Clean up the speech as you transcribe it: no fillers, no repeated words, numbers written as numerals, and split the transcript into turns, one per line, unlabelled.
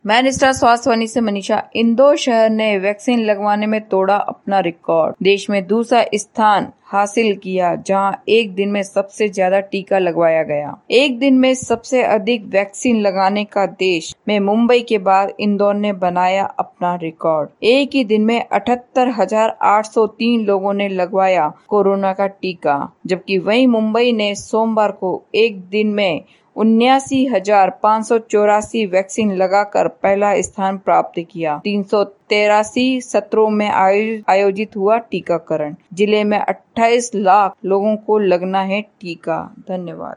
मैं निष्ठा स्वास्थ्यवाणी से मनीषा। इंदौर शहर ने वैक्सीन लगवाने में तोड़ा अपना रिकॉर्ड। देश में दूसरा स्थान हासिल किया, जहां एक दिन में सबसे ज्यादा टीका लगवाया गया। एक दिन में सबसे अधिक वैक्सीन लगाने का देश में मुंबई के बाद इंदौर ने बनाया अपना रिकॉर्ड। एक ही दिन में 78,803 लोगों ने लगवाया कोरोना का टीका, जबकि वहीं मुंबई ने सोमवार को एक दिन में 79,584 वैक्सीन लगाकर पहला स्थान प्राप्त किया। 383 सत्रों में आयोजित हुआ टीकाकरण। जिले में 28 लाख लोगों को लगना है टीका। धन्यवाद।